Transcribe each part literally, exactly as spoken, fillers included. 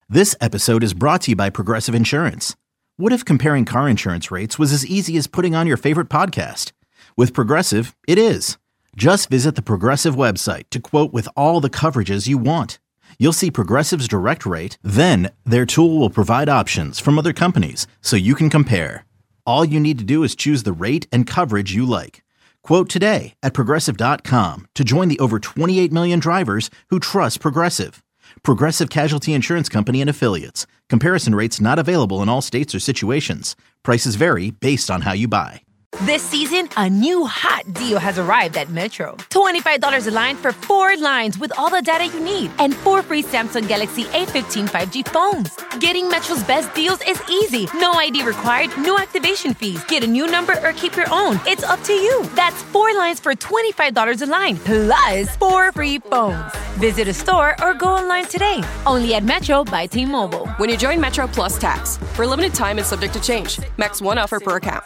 This episode is brought to you by Progressive Insurance. What if comparing car insurance rates was as easy as putting on your favorite podcast? With Progressive, it is. Just visit the Progressive website to quote with all the coverages you want. You'll see Progressive's direct rate, then their tool will provide options from other companies so you can compare. All you need to do is choose the rate and coverage you like. Quote today at Progressive dot com to join the over twenty-eight million drivers who trust Progressive. Progressive Casualty Insurance Company and Affiliates. Comparison rates not available in all states or situations. Prices vary based on how you buy. This season, a new hot deal has arrived at Metro. twenty-five dollars a line for four lines with all the data you need and four free Samsung Galaxy A fifteen five G phones. Getting Metro's best deals is easy. No I D required, no activation fees. Get a new number or keep your own. It's up to you. That's four lines for twenty-five dollars a line, plus four free phones. Visit a store or go online today. Only at Metro by T-Mobile. When you join Metro Plus Tax, for a limited time and subject to change. Max one offer per account.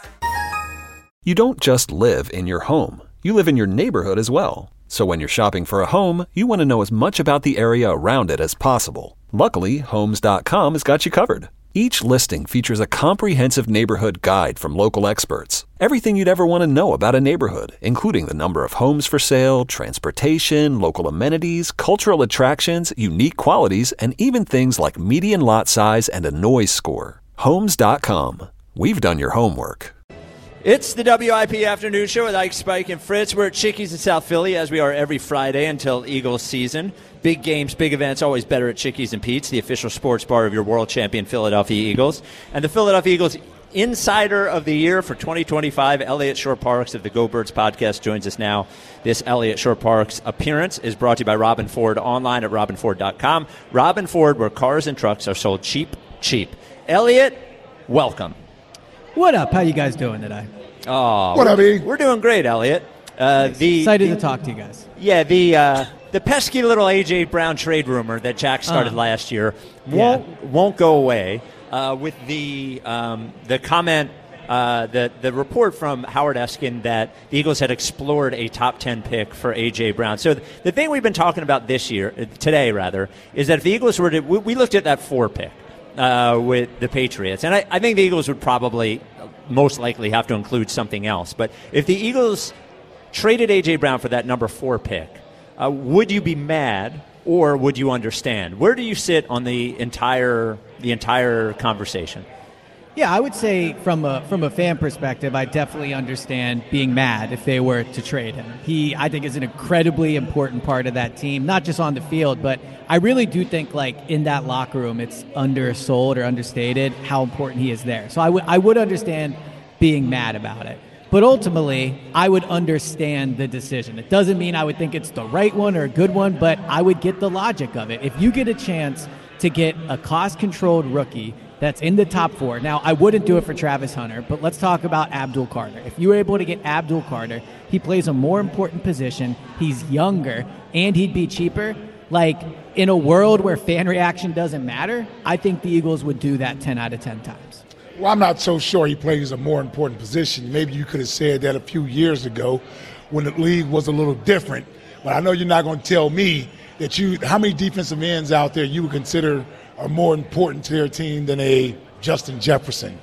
You don't just live in your home. You live in your neighborhood as well. So when you're shopping for a home, you want to know as much about the area around it as possible. Luckily, Homes dot com has got you covered. Each listing features a comprehensive neighborhood guide from local experts. Everything you'd ever want to know about a neighborhood, including the number of homes for sale, transportation, local amenities, cultural attractions, unique qualities, and even things like median lot size and a noise score. Homes dot com. We've done your homework. It's the W I P Afternoon Show with Ike, Spike, and Fritz. We're at Chickies in South Philly, as we are every Friday until Eagles season. Big games, big events, always better at Chickies and Pete's, the official sports bar of your world champion Philadelphia Eagles. And the Philadelphia Eagles Insider of the Year for twenty twenty-five, Elliott Shore-Parks of the Go Birds podcast joins us now. This Elliott Shore-Parks appearance is brought to you by Robin Ford, online at robin ford dot com. Robin Ford, where cars and trucks are sold cheap, cheap. Elliott, welcome. What up? How you guys doing today? Oh, what up, E? We're doing great, Elliott. Uh, the, Excited the, to talk to you guys. Yeah, the uh, the pesky little A J Brown trade rumor that Jack started uh, last year won't yeah. won't go away. Uh, with the um, the comment, uh, the the report from Howard Eskin that the Eagles had explored a top ten pick for A J Brown. So th- the thing we've been talking about this year, today rather, is that if the Eagles were to, we, we looked at that four pick. Uh, with the Patriots. And I, I think the Eagles would probably most likely have to include something else. But if the Eagles traded A J Brown for that number four pick, uh, would you be mad or would you understand? Where do you sit on the entire the entire conversation? Yeah, I would say from a from a fan perspective, I definitely understand being mad if they were to trade him. He, I think, is an incredibly important part of that team, not just on the field, but I really do think, like, in that locker room, it's undersold or understated how important he is there. So I would I would understand being mad about it. But ultimately, I would understand the decision. It doesn't mean I would think it's the right one or a good one, but I would get the logic of it. If you get a chance to get a cost-controlled rookie that's in the top four. Now, I wouldn't do it for Travis Hunter, but let's talk about Abdul Carter. If you were able to get Abdul Carter, he plays a more important position, he's younger, and he'd be cheaper. Like, in a world where fan reaction doesn't matter, I think the Eagles would do that ten out of ten times. Well, I'm not so sure he plays a more important position. Maybe you could have said that a few years ago when the league was a little different. But I know you're not going to tell me that you how many defensive ends out there you would consider are more important to their team than a Justin Jefferson,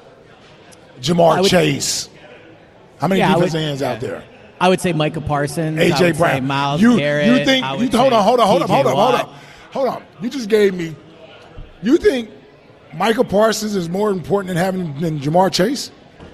Jamar would, Chase. How many yeah, defensive would, ends yeah. out there? I would say Micah Parsons. A J Brown. Myles you, Garrett. You think? You, hold on, hold on, hold on, hold on, hold on, hold on. You just gave me. You think Micah Parsons is more important than having than Jamar Chase?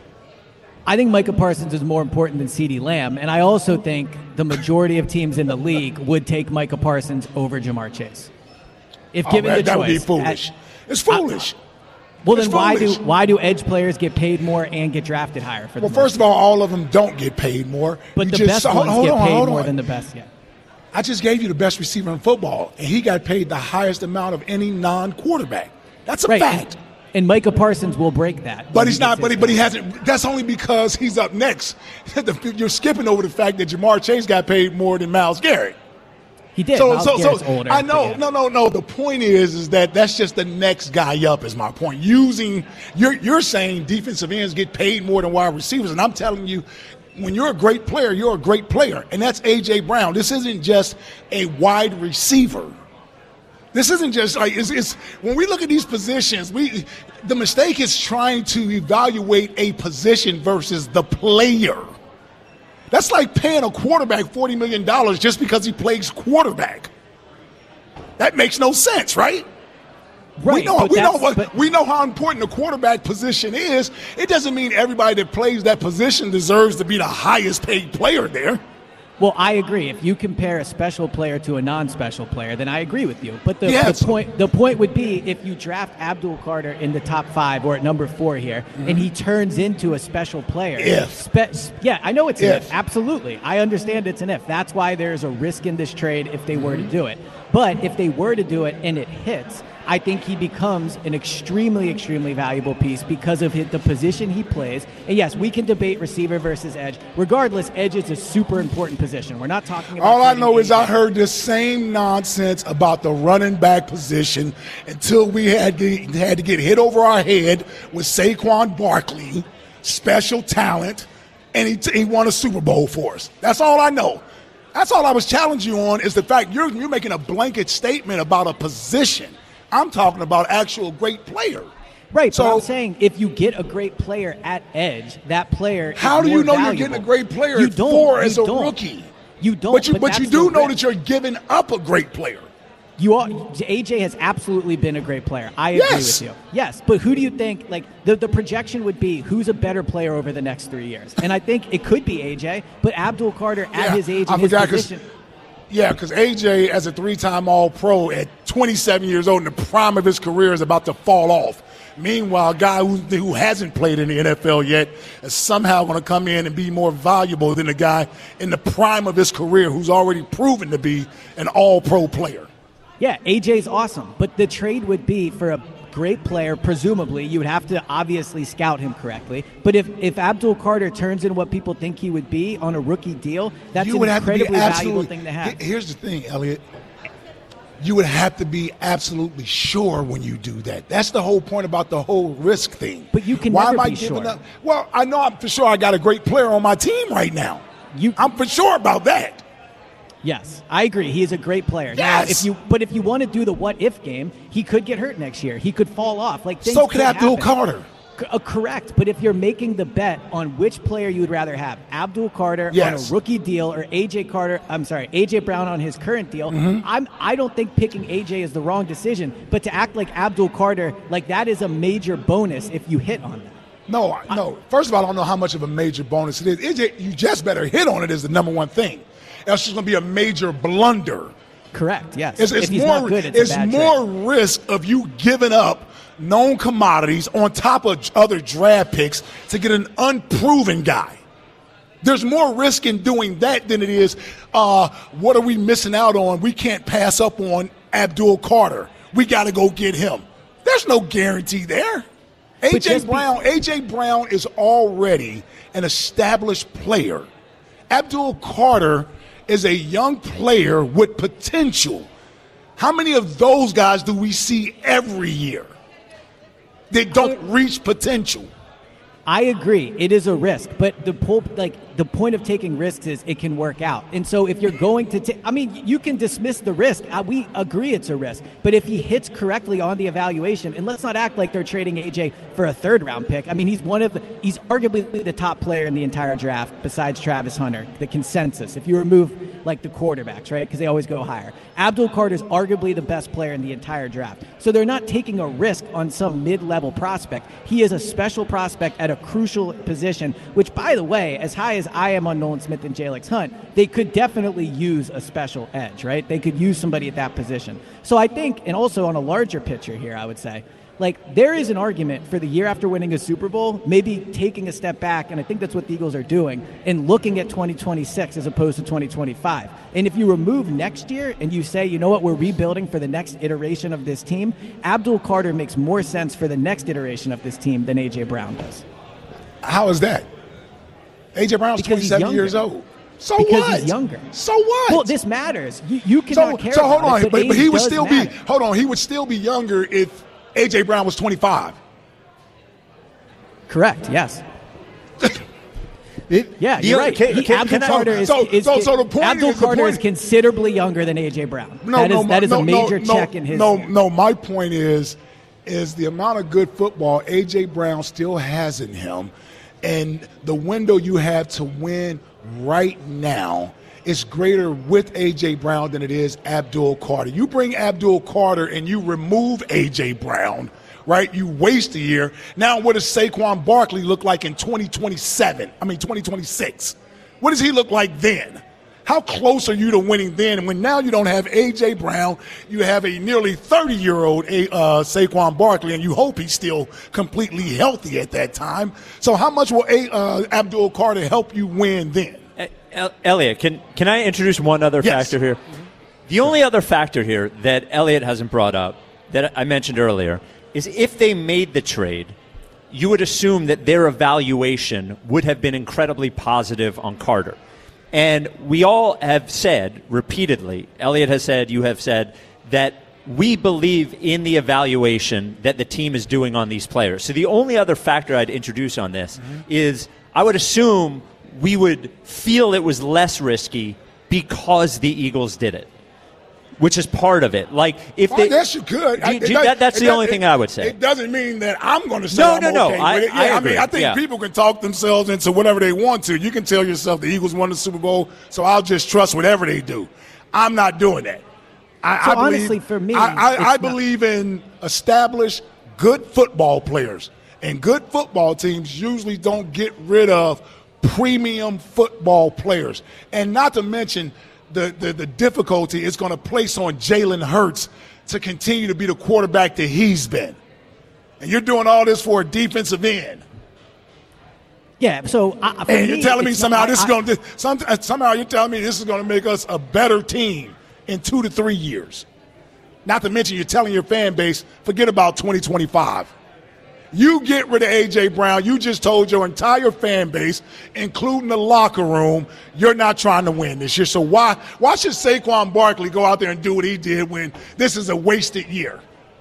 I think Micah Parsons is more important than CeeDee Lamb, and I also think the majority of teams in the league would take Micah Parsons over Jamar Chase. If given oh, man, the that choice. That would be foolish. At, it's foolish. I, well, it's then why foolish. do why do edge players get paid more and get drafted higher? For well, the first of all, all of them don't get paid more. But you the just, best hold, ones hold get on, paid hold more on. than the best. Yeah. I just gave you the best receiver in football, and he got paid the highest amount of any non-quarterback. That's a right. fact. And, and Micah Parsons will break that. But he's not. But he, but he hasn't. That's only because he's up next. You're skipping over the fact that Jamar Chase got paid more than Myles Garrett. He did. So, Myles so, Garrett's so older, I know. yeah. No, no, no. The point is, is that that's just the next guy up. Is my point. Using you're you're saying defensive ends get paid more than wide receivers, and I'm telling you, when you're a great player, you're a great player, and that's A J Brown. This isn't just a wide receiver. This isn't just like it's, it's when we look at these positions, we the mistake is trying to evaluate a position versus the player. That's like paying a quarterback forty million dollars just because he plays quarterback. That makes no sense, right? Right. We know we know what but, we know how important the quarterback position is. It doesn't mean everybody that plays that position deserves to be the highest paid player there. Well, I agree. If you compare a special player to a non-special player, then I agree with you. But the, yes. the point the point would be if you draft Abdul Carter in the top five or at number four here, mm-hmm. and he turns into a special player. If. Spe- yeah, I know it's if. an if. Absolutely. I understand it's an if. That's why there's a risk in this trade if they were to do it. But if they were to do it and it hits, I think he becomes an extremely, extremely valuable piece because of his, the position he plays. And yes, we can debate receiver versus edge. Regardless, edge is a super important position. We're not talking about... All I know is I heard the same nonsense about the running back position until we had to, had to get hit over our head with Saquon Barkley, special talent, and he, he won a Super Bowl for us. That's all I know. That's all I was challenging you on is the fact you're, you're making a blanket statement about a position. I'm talking about actual great player. Right, so but I'm saying if you get a great player at edge, that player is how do you know valuable. you're getting a great player you at don't, four as a don't. rookie? You don't. But you, but, but you do know that you're giving up a great player. You are, A J has absolutely been a great player. I agree yes. with you. Yes, but who do you think, like, the, the projection would be who's a better player over the next three years? And I think it could be A J, but Abdul Carter at yeah, his age I and his forgot position. Yeah, because A J, as a three-time All-Pro at twenty-seven years old, in the prime of his career, is about to fall off. Meanwhile, a guy who, who hasn't played in the N F L yet is somehow going to come in and be more valuable than the guy in the prime of his career who's already proven to be an All-Pro player. Yeah, A J's awesome, but the trade would be for a great player. Presumably, you would have to obviously scout him correctly. But if, if Abdul Carter turns in what people think he would be on a rookie deal, that's you an would incredibly have to be valuable thing to have. Here's the thing, Elliot. You would have to be absolutely sure when you do that. That's the whole point about the whole risk thing. But you can Why never am I be giving sure. up? Well, I know I'm for sure I got a great player on my team right now. You, I'm for sure about that. Yes, I agree. He is a great player. Yes. Now, if you but if you want to do the what if game, he could get hurt next year. He could fall off. Like things so could Abdul happen. Carter. C- uh, correct, but if you're making the bet on which player you would rather have, Abdul Carter yes. on a rookie deal or A J Carter, I'm sorry, A J Brown on his current deal, mm-hmm. I'm I don't think picking A J is the wrong decision. But to act like Abdul Carter, like that is a major bonus if you hit on that. No, no. First of all, I don't know how much of a major bonus it is. A J, you just better hit on it is the number one thing. Else it's going to be a major blunder. Correct. Yes. It's, it's if he's more, not good, it's, it's a bad more trade. risk of you giving up known commodities on top of other draft picks to get an unproven guy. There's more risk in doing that than it is, uh, what are we missing out on? We can't pass up on Abdul Carter. We got to go get him. There's no guarantee there. A J Brown, be- A J Brown is already an established player. Abdul Carter is a young player with potential. How many of those guys do we see every year that don't reach potential? I agree. It is a risk, but the po- like the point of taking risks is it can work out. And so if you're going to take, I mean, you can dismiss the risk. Uh, we agree it's a risk, but if he hits correctly on the evaluation, and let's not act like they're trading A J for a third round pick. I mean, he's one of the, he's arguably the top player in the entire draft besides Travis Hunter, the consensus. If you remove like the quarterbacks, right? Because they always go higher. Abdul Carter is arguably the best player in the entire draft. So they're not taking a risk on some mid-level prospect. He is a special prospect at a crucial position, which, by the way, as high as I am on Nolan Smith and Jalex Hunt, they could definitely use a special edge, right? They could use somebody at that position. So I think, and also on a larger picture here, I would say, like, there is an argument for the year after winning a Super Bowl, maybe taking a step back, and I think that's what the Eagles are doing, and looking at twenty twenty-six as opposed to twenty twenty-five. And if you remove next year and you say, you know what, we're rebuilding for the next iteration of this team, Abdul Carter makes more sense for the next iteration of this team than A J Brown does. How is that? A J Brown's because twenty-seven years old. So because what? he's younger. So what? Well, this matters. You, you cannot so, care so hold about on, it, but, but, but he would does still matter. be. Hold on, he would still be younger if A J Brown was twenty-five. Correct. Yes. It, yeah, you're right. Can, he, can, Abdul can Carter I, is, so, is, so, so the point Abdul is, Carter point, is considerably younger than A J Brown. No, that no, is, that is no, a major no, check no, in his. No, year. no. My point is, is the amount of good football A J Brown still has in him, and the window you have to win right now is greater with A J Brown than it is Abdul Carter. You bring Abdul Carter and you remove A J Brown, right? You waste a year. Now what does Saquon Barkley look like in twenty twenty-seven? I mean twenty twenty-six. What does he look like then? How close are you to winning then? And when now you don't have A J Brown, you have a nearly thirty-year-old uh, Saquon Barkley, and you hope he's still completely healthy at that time. So how much will a, uh, Abdul Carter help you win then? Elliot, can can I introduce one other yes. factor here? The only other factor here that Elliot hasn't brought up that I mentioned earlier is if they made the trade, you would assume that their evaluation would have been incredibly positive on Carter. And we all have said repeatedly, Elliot has said, you have said, that we believe in the evaluation that the team is doing on these players. So the only other factor I'd introduce on this mm-hmm. is I would assume we would feel it was less risky because the Eagles did it, which is part of it. Like if well, they, I guess you could. Do, do, that, that's the only it, thing I would say. It doesn't mean that I'm going to say no, I'm no, no. okay I, with it. Yeah, I, I agree. mean, I think yeah. people can talk themselves into whatever they want to. You can tell yourself the Eagles won the Super Bowl, so I'll just trust whatever they do. I'm not doing that. I, so I believe, honestly, for me, I, I, I believe in established good football players, and good football teams usually don't get rid of premium football players. And not to mention the, the, the difficulty it's going to place on Jalen Hurts to continue to be the quarterback that he's been. And you're doing all this for a defensive end. Yeah, so uh, for and me, you're telling me somehow not, this I, is going to some, somehow you're telling me this is going to make us a better team in two to three years. Not to mention you're telling your fan base, forget about twenty twenty-five. You get rid of A J Brown, you just told your entire fan base, including the locker room, you're not trying to win this year. So why why should Saquon Barkley go out there and do what he did when this is a wasted year?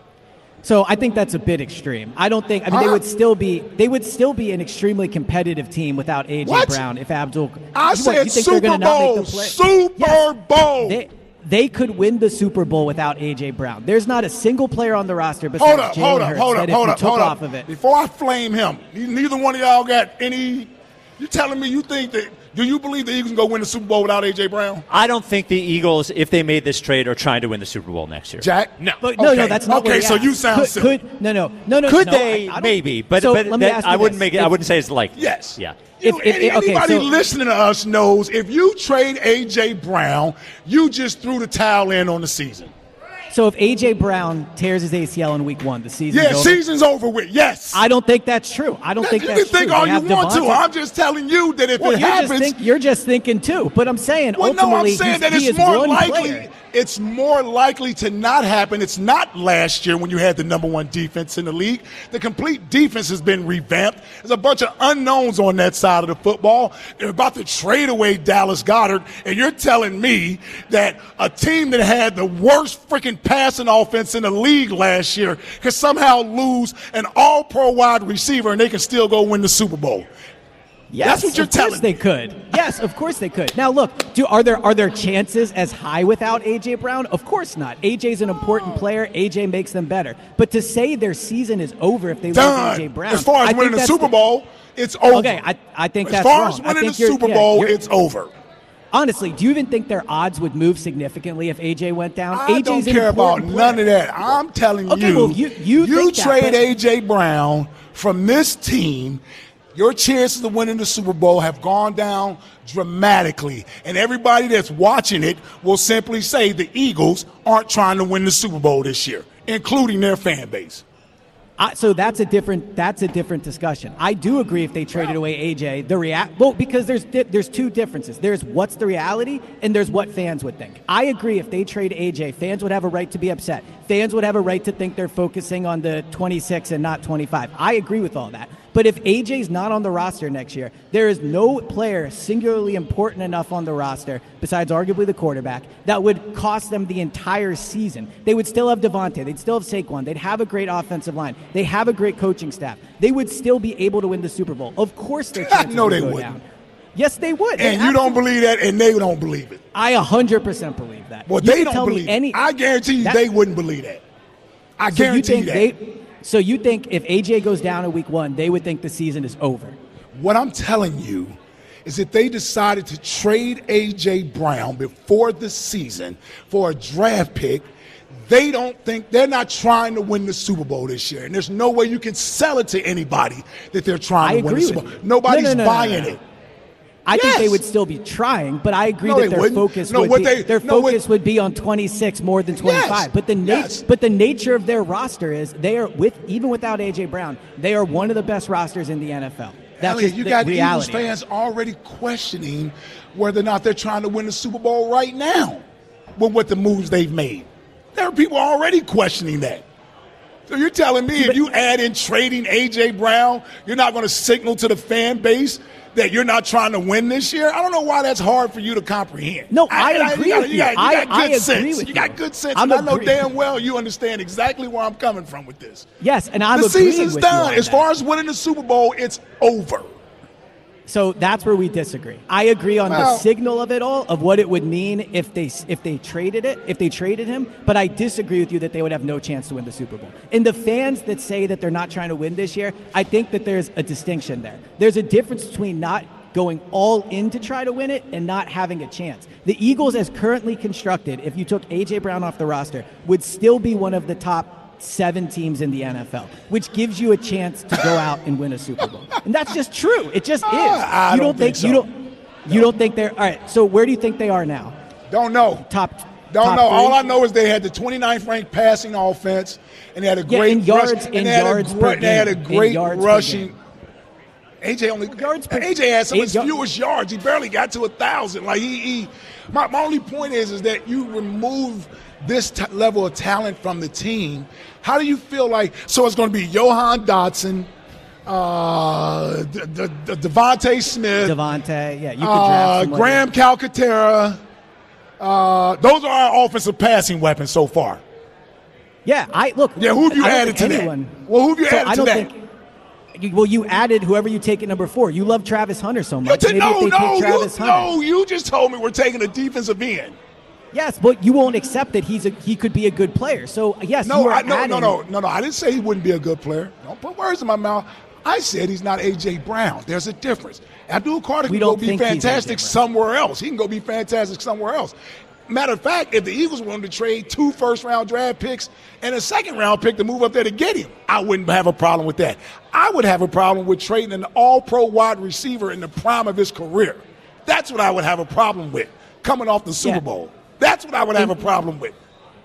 So I think that's a bit extreme. I don't think. I mean, huh? they would still be. They would still be an extremely competitive team without A J what? Brown. If Abdul, I what, said you think Super they're Bowl. Not make the play? Super yes. Bowl. They, they could win the Super Bowl without A J Brown. There's not a single player on the roster besides hold up, hold Jalen up, Hurts hold up, that if hold you up, took hold off up. of it. Before I flame him, neither one of y'all got any. You telling me you think that? Do you believe the Eagles can go win the Super Bowl without A J Brown? I don't think the Eagles, if they made this trade, are trying to win the Super Bowl next year. Jack? No. But, no, okay. no, that's not Okay, what so you sound could, silly. Could, no, no, no, no. Could no, they? I, I maybe, but, so but let me that, ask you I wouldn't this. make it. If, I wouldn't say it's likely. Yes. Yeah. You, If- if- any, okay, anybody so- listening to us knows if you trade A J Brown, you just threw the towel in on the season. So if A J Brown tears his A C L in week one, the season's Yeah, over? season's over with. Yes. I don't think that's true. I don't think you that's can think true. all They you have want to. Devontae- I'm just telling you that if Well, it you're happens, just think, you're just thinking two. But I'm saying well, no, ultimately I'm saying he's, that he it's is more one likely. player. It's more likely to not happen. It's not last year when you had the number one defense in the league. The complete defense has been revamped. There's a bunch of unknowns on that side of the football. They're about to trade away Dallas Goedert, and you're telling me that a team that had the worst freaking passing offense in the league last year can somehow lose an all-pro wide receiver and they can still go win the Super Bowl. Yes, that's what you're of course telling they me. could. Yes, of course they could. Now look, do are there are their chances as high without A J Brown? Of course not. A J's an important player. A J makes them better. But to say their season is over if they lose A J Brown, as far as I winning think the that's Super Bowl, it's over. Okay, I, I think as that's far wrong. as I winning think the you're- Super yeah, Bowl, you're- it's over. Honestly, do you even think their odds would move significantly if A J went down? I A J's don't an care about important none player. of that. I'm telling Okay, you, well, you- you think that, trade but- A J Brown from this team, your chances of winning the Super Bowl have gone down dramatically. And everybody that's watching it will simply say the Eagles aren't trying to win the Super Bowl this year, including their fan base. I, so that's a different that's a different discussion. I do agree if they traded away A J, the rea- well because there's di- there's two differences. There's what's the reality and there's what fans would think. I agree if they trade A J, fans would have a right to be upset. Fans would have a right to think they're focusing on the twenty-six and not twenty-five. I agree with all that. But if A J's not on the roster next year, there is no player singularly important enough on the roster, besides arguably the quarterback, that would cost them the entire season. They would still have Devontae. They'd still have Saquon. They'd have a great offensive line. They have a great coaching staff. They would still be able to win the Super Bowl. Of course their chances no, would they go wouldn't. down. Yes, they would. And they you don't believe that, and they don't believe it. I one hundred percent believe that. Well, you they don't tell believe me any, it. I guarantee you that, they wouldn't believe that. I so guarantee you, think you that. they, so you think if A J goes down in week one, they would think the season is over? What I'm telling you is if they decided to trade A J. Brown before the season for a draft pick, they don't think, they're not trying to win the Super Bowl this year. And there's no way you can sell it to anybody that they're trying I to win the agree Super with Bowl. you. Nobody's No, no, no, buying no, no. it. I Yes. think they would still be trying, but I agree No, that they their wouldn't. focus No, would what be they- their no, what- focus would be on twenty-six more than twenty-five. Yes. But the na- Yes. but the nature of their roster is they are with even without A J. Brown, they are one of the best rosters in the N F L. That's Elliot, just you the got reality. Eagles fans already questioning whether or not they're trying to win the Super Bowl right now with what the moves they've made. There are people already questioning that. So you're telling me if you add in trading A J. Brown, you're not going to signal to the fan base that you're not trying to win this year? I don't know why that's hard for you to comprehend. No, I, I agree you got, with you. you. Got, you I, got I good agree sense. with you got good sense, I'm and I know agree- damn well you understand exactly where I'm coming from with this. Yes, and I'm the agreeing season's with you done. on As that. far as winning the Super Bowl, it's over. So that's where we disagree. I agree on Well- the signal of it all, of what it would mean if they if they traded it, if they traded him. But I disagree with you that they would have no chance to win the Super Bowl. And the fans that say that they're not trying to win this year, I think that there's a distinction there. There's a difference between not going all in to try to win it and not having a chance. The Eagles, as currently constructed, if you took A J. Brown off the roster, would still be one of the top seven teams in the N F L, which gives you a chance to go out and win a Super Bowl. And that's just true. It just is. I you don't don't think, think so. you don't you don't think they're all right. So where do you think they are now? Don't know. Top Don't top know. three? All I know is they had the twenty-ninth ranked passing offense, and they had a Yeah, great in yards- rush, and in they had yards a per great, they had a game. In great yards per rushing. game. A J only Yards per- A J had some of eight his yard- fewest yards. He barely got to a thousand. Like he, he my, my only point is, is that you remove this t- level of talent from the team. How do you feel like? So it's going to be Johan Dotson, uh, D- D- D- Devontae Smith, Devontae, yeah, you could uh, draft somebody. Graham Calcaterra. Uh, those are our offensive passing weapons so far. Yeah, I look. Yeah, who have you I don't added think to anyone, that? Well, who have you so added I to don't that? think. you- Well, you added whoever you take at number four. You love Travis Hunter so You much. t- Maybe no, if they no, take you, Travis Hunter. no, you just told me we're taking a defensive end. Yes, but you won't accept that he's a he could be a good player. So yes, No, you are I, no, adding, no, no, no, no. I didn't say he wouldn't be a good player. Don't put words in my mouth. I said he's not A J. Brown. There's a difference. Abdul Carter We can go don't be think he's A J. fantastic Brown. somewhere else. He can go be fantastic somewhere else. Matter of fact, if the Eagles wanted to trade two first-round draft picks and a second-round pick to move up there to get him, I wouldn't have a problem with that. I would have a problem with trading an all-pro wide receiver in the prime of his career. That's what I would have a problem with, coming off the Super Yeah. Bowl. That's what I would have a problem with.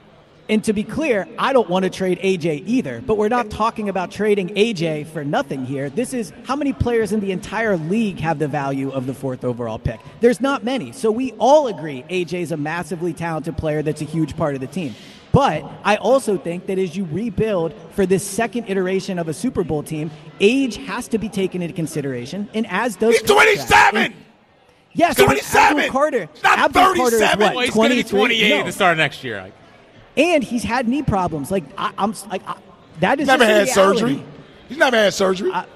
And to be clear, I don't want to trade A J either, but we're not talking about trading A J for nothing here. This is how many players in the entire league have the value of the fourth overall pick. There's not many. So we all agree A J is a massively talented player that's a huge part of the team. But I also think that as you rebuild for this second iteration of a Super Bowl team, age has to be taken into consideration, and as does He's twenty-seven. And- Yes, so twenty-seven. Abdul Carter. He's not Abdul Carter is thirty-seven. what, Well, he's going to be twenty-three? twenty-eight No. at the start of next year. Like, And he's had knee problems. Like I, I'm like I, that is Never just a had reality. surgery. He's never had surgery. I,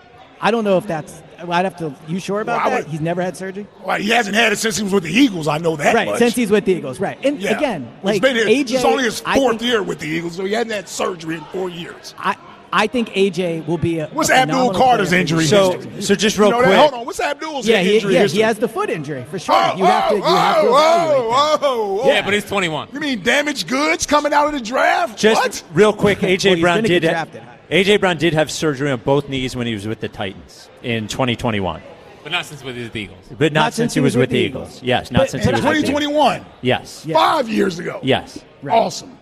I don't know if that's. I'd have to. You sure about Well, I that? would- He's never had surgery. Well, he hasn't had it since he was with the Eagles. I know that Right, much. since he's with the Eagles. Right, and Yeah. again, He's like been here. A J. It's only his I fourth think, year with the Eagles, so he hasn't had surgery in four years. I I think A J will be a. What's a Abdul phenomenal Carter's player. injury So, history? so just You real know quick. that? Hold on. What's Abdul's Yeah, he, injury yeah, history? he has the foot injury for sure. Oh, you have to. You oh, have to evaluate that. oh, oh, oh. yeah, but he's twenty-one. You mean damaged goods coming out of the draft? Just what? real quick, A J Well, he's Brown gonna did get ha- drafted. A J Brown did have surgery on both knees when he was with the Titans in twenty twenty-one, But not since with the Eagles. but not, since he was with the Eagles. Yes, not But- since but he was I- with the twenty Eagles. twenty-one. Yes, Yeah. Five years ago. yes. Right. Awesome.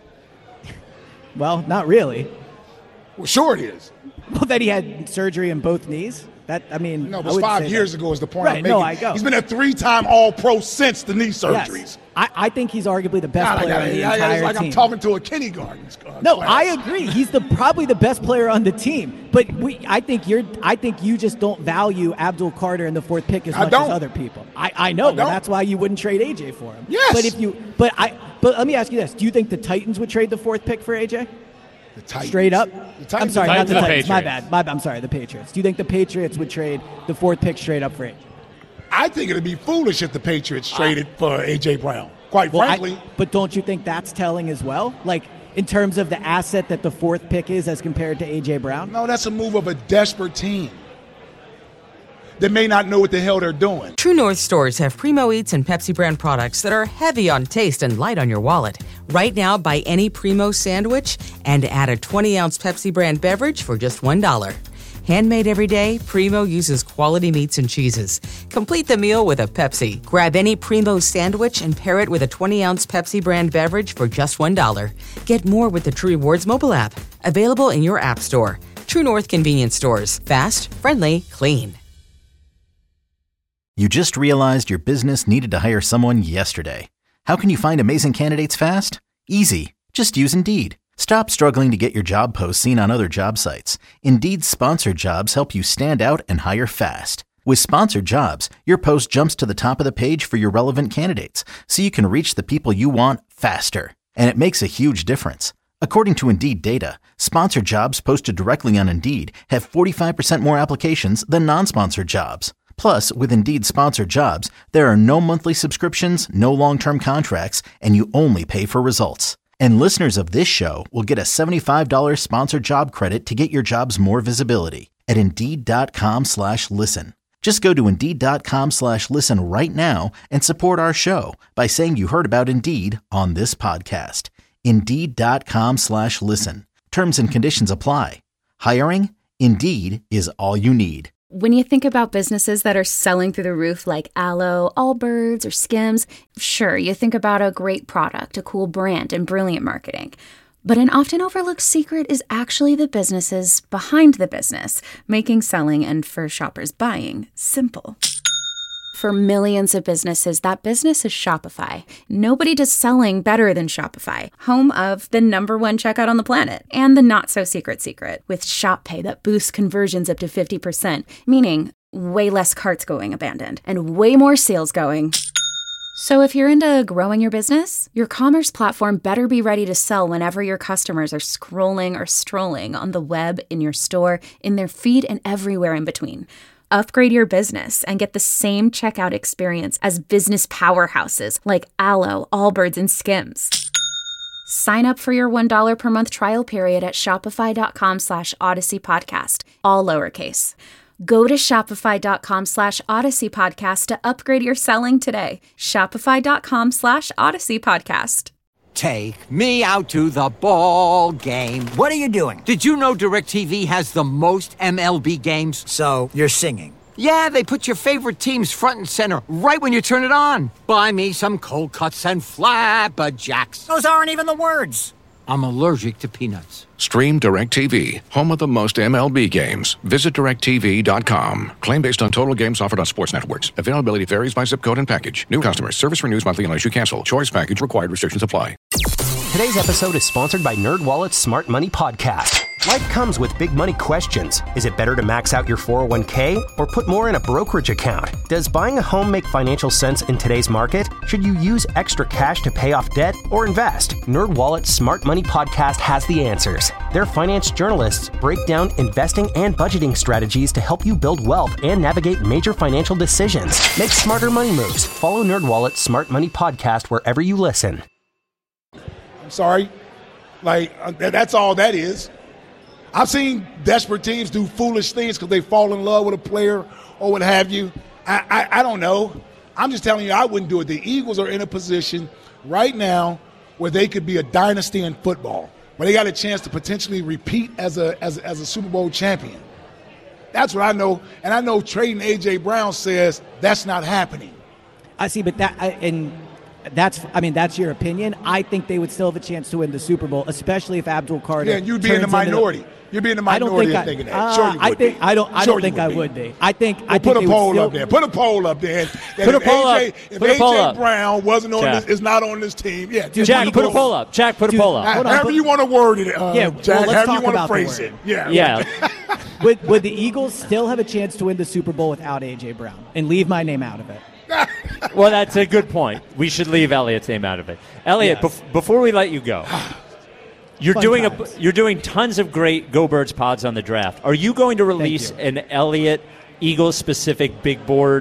Well, not really. Well, sure it is. Well, that he had surgery in both knees. That I mean, No, I but it's wouldn't five say years that. ago is the point Right, I'm making. no, I go. He's been a three-time All-Pro since the knee Yes. surgeries. I, I think he's arguably the best God, I player gotta- on the I- I- entire it's like team. I'm talking to a kindergarten uh, No, class. I agree. He's the probably the best player on the team. But we, I think you're. I think you just don't value Abdul Carter in the fourth pick as I much don't. as other people. I, I know, I but don't. that's why you wouldn't trade A J for him. Yes. But if you, but I, but let me ask you this: do you think the Titans would trade the fourth pick for A J? The Titans. Straight up? The Titans. I'm sorry, Titans not the or the Titans. My Patriots? bad. My, I'm sorry, the Patriots. Do you think the Patriots would trade the fourth pick straight up for A J? I think it would be foolish if the Patriots traded for A J. Brown, quite well, frankly. I, but don't you think that's telling as well? Like, in terms of the asset that the fourth pick is as compared to A J. Brown? No, that's a move of a desperate team that may not know what the hell they're doing. True North stores have Primo Eats and Pepsi brand products that are heavy on taste and light on your wallet. Right now, buy any Primo sandwich and add a twenty-ounce Pepsi brand beverage for just one dollar. Handmade every day, Primo uses quality meats and cheeses. Complete the meal with a Pepsi. Grab any Primo sandwich and pair it with a twenty-ounce Pepsi brand beverage for just one dollar. Get more with the True Rewards mobile app. Available in your app store. True North convenience stores. Fast, friendly, clean. You just realized your business needed to hire someone yesterday. How can you find amazing candidates fast? Easy. Just use Indeed. Stop struggling to get your job posts seen on other job sites. Indeed's sponsored jobs help you stand out and hire fast. With sponsored jobs, your post jumps to the top of the page for your relevant candidates, so you can reach the people you want faster. And it makes a huge difference. According to Indeed data, sponsored jobs posted directly on Indeed have forty-five percent more applications than non-sponsored jobs. Plus, with Indeed sponsored jobs, there are no monthly subscriptions, no long-term contracts, and you only pay for results. And listeners of this show will get a seventy-five dollars sponsored job credit to get your jobs more visibility at Indeed.com slash listen. Just go to Indeed.com slash listen right now and support our show by saying you heard about Indeed on this podcast. Indeed.com slash listen. Terms and conditions apply. Hiring? Indeed is all you need. When you think about businesses that are selling through the roof like Aloe, Allbirds, or Skims, sure, you think about a great product, a cool brand, and brilliant marketing. But an often overlooked secret is actually the businesses behind the business, making selling and for shoppers buying simple. For millions of businesses, that business is Shopify. Nobody does selling better than Shopify, home of the number one checkout on the planet and the not-so-secret secret with Shop Pay that boosts conversions up to fifty percent, meaning way less carts going abandoned and way more sales going. So if you're into growing your business, your commerce platform better be ready to sell whenever your customers are scrolling or strolling on the web, in your store, in their feed, and everywhere in between. Upgrade your business and get the same checkout experience as business powerhouses like Aloe, Allbirds, and Skims. Sign up for your one dollar per month trial period at shopify.com slash Odyssey Podcast, all lowercase. Go to shopify.com slash Odyssey Podcast to upgrade your selling today. Shopify.com slash Odyssey Podcast. Take me out to the ball game. What are you doing? Did you know DirecTV has the most M L B games? So, you're singing? Yeah, they put your favorite teams front and center right when you turn it on. Buy me some cold cuts and flapjacks. Those aren't even the words. I'm allergic to peanuts. Stream DirecTV, home of the most M L B games. Visit direct T V dot com. Claim based on total games offered on sports networks. Availability varies by zip code and package. New customers. Service renews monthly unless you cancel. Choice package required. Restrictions apply. Today's episode is sponsored by NerdWallet's Smart Money Podcast. Life comes with big money questions. Is it better to max out your four oh one k or put more in a brokerage account? Does buying a home make financial sense in today's market? Should you use extra cash to pay off debt or invest? NerdWallet's Smart Money Podcast has the answers. Their finance journalists break down investing and budgeting strategies to help you build wealth and navigate major financial decisions. Make smarter money moves. Follow NerdWallet's Smart Money Podcast wherever you listen. I'm sorry. Like, uh, that's all that is. I've seen desperate teams do foolish things because they fall in love with a player or what have you. I, I, I don't know. I'm just telling you I wouldn't do it. The Eagles are in a position right now where they could be a dynasty in football, where they got a chance to potentially repeat as a as, as a Super Bowl champion. That's what I know. And I know trading A J. Brown says that's not happening. I see, but that I, and that's I mean that's your opinion. I think they would still have a chance to win the Super Bowl, especially if Abdul Carter. Yeah, and you'd be in the minority. The, You'd be in the minority of thinking that. Uh, sure you would I think be. I don't. I sure don't think I be. would be. I think. Well, I put think a poll still, up there. Put a poll up there. And put a if poll A J, up. If Put a poll A J up. Brown wasn't on Jack. this, is not on this team. Yeah, Dude, Jack, put a poll up. Jack, put a Dude, poll up. hold on, however but, you want to word it, uh, yeah, Jack. well, let's however talk you want about to the phrase word. it. Yeah. Yeah. would, would the Eagles still have a chance to win the Super Bowl without A J. Brown? And leave my name out of it. Well, that's a good point. We should leave Elliot's name out of it. Elliot, Yes. bef- before we let you go, you're Fun doing times. a you're doing tons of great Go Birds pods on the draft. Are you going to release you. an Elliot Eagles specific big board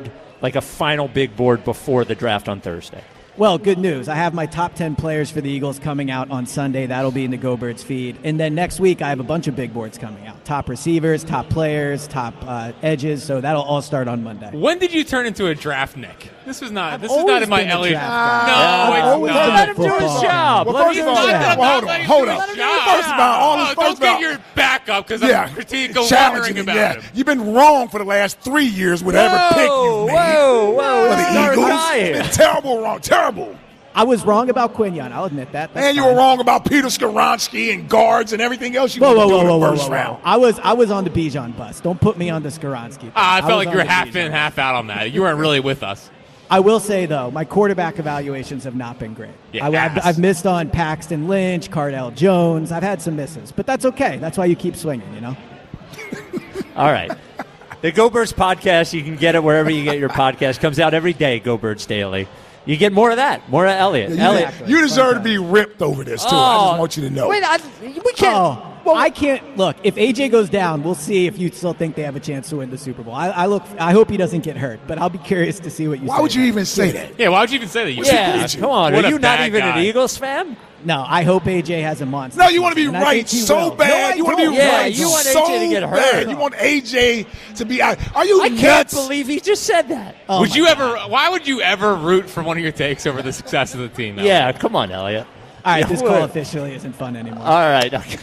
like a final big board before the draft on Thursday? Well, good news. I have my top ten players for the Eagles coming out on Sunday. That'll be in the Go Birds feed. And then next week, I have a bunch of big boards coming out. Top receivers, top players, top uh, edges. So that'll all start on Monday. When did you turn into a draft Nick? This was not. I've this is not in my always been a Elliot. draft No, guy. it's I've always not. been Let a him do his football job. guy. Let Well, him first of all, Not well, hold that- on, hold not on. that he's doing his First of all, all job. this- Oh, first don't of all- get your back up because Yeah, I'm critiquing challenging wondering him. about Yeah, him. you've been wrong for the last three years with every pick Whoa, you've made. whoa, whoa. For the Let's start Eagles, dying. You've been terrible wrong, terrible. I was wrong about Quinyon. I'll admit that. That's And you fine. were wrong about Peter Skoronsky and guards and everything else you Whoa, want whoa, to do whoa, in whoa, the whoa, first whoa, round. whoa. I was I was on the Bijan bus. Don't put me on the Skoronski. Ah, I felt was like on you were the half Bijan. in, half out on that. You weren't really with us. I will say, though, my quarterback evaluations have not been great. Yeah, I, I've, ass. I've missed on Paxton Lynch, Cardell Jones. I've had some misses, but that's okay. That's why you keep swinging, you know? All right. The Go Birds podcast, you can get it wherever you get your podcast. Comes out every day, Go Birds Daily. You get more of that, more of Elliot. Yeah, you, Elliot. you deserve to be ripped over this, too. I Oh. just want you to know. Wait, I, we can't. Oh, well, I can't. Look, if A J goes down, we'll see if you still think they have a chance to win the Super Bowl. I, I look. I hope he doesn't get hurt, but I'll be curious to see what you Why say. would you even say that? Yeah, why would you even say that? You Yeah, come on. What Are a you not bad even guy. an Eagles fan? No, I hope A J has a monster. No, you want to be season, and I right think he so will. bad. No, I you want to be don't. Yeah, right you want so A J to get hurt. bad. You want A J to be out. Are you I can't nuts? believe he just said that. Oh would my you God. ever? Why would you ever root for one of your takes over the success of the team? Elliot? Yeah, come on, Elliot. All right, Yeah, this what- call officially isn't fun anymore. All right. Okay.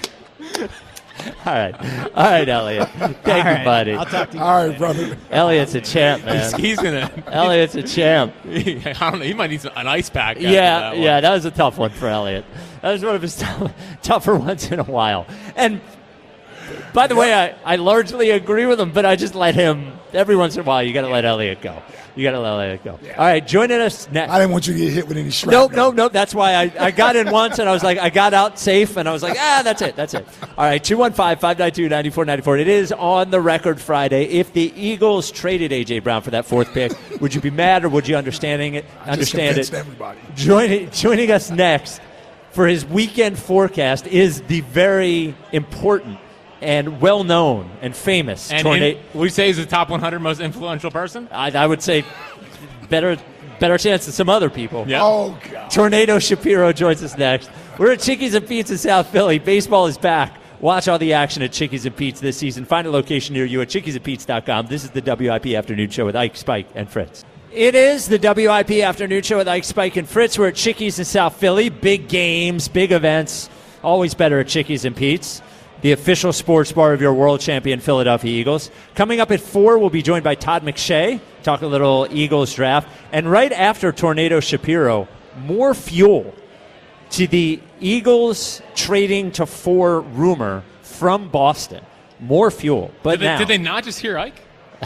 All right. All right, Elliot. Thank All you, right, buddy. I'll talk to you. All right, brother. Elliot's a champ, man. He's gonna. Elliot's a champ. I don't know. He might need some, an ice pack. after Yeah, that one. yeah, that was a tough one for Elliot. That was one of his tough, tougher ones in a while. And by the way, I, I largely agree with him, but I just let him, every once in a while, you got to let Elliot go. You got to let Elliot go. All right, joining us next. I didn't want you to get hit with any shrapnel. Nope, nope, nope. That's why I, I got in once, and I was like, I got out safe, and I was like, ah, that's it, that's it. All right, two one five, five nine two, nine four nine four. It is On the Record Friday. If the Eagles traded A J. Brown for that fourth pick, would you be mad or would you understanding it? I just Understand convinced it? everybody. Joining, joining us next for his weekend forecast is the very important and well-known and famous And, tornado. and we say he's the top one hundred most influential person. I, I would say better better chance than some other people. Yeah. Oh, God. Tornado Shapiro joins us next. We're at Chickies and Pete's in South Philly. Baseball is back. Watch all the action at Chickies and Pete's this season. Find a location near you at chickies and pete's dot com. This is the W I P Afternoon Show with Ike, Spike, and Fritz. It is the W I P Afternoon Show with Ike, Spike, and Fritz. We're at Chickies in South Philly. Big games, big events. Always better at Chickies and Pete's, the official sports bar of your world champion Philadelphia Eagles. Coming up at four, we'll be joined by Todd McShay, talk a little Eagles draft. And right after Tornado Shapiro, more fuel to the Eagles trading to four rumor from Boston. More fuel. But Did they, now, did they not just hear Ike?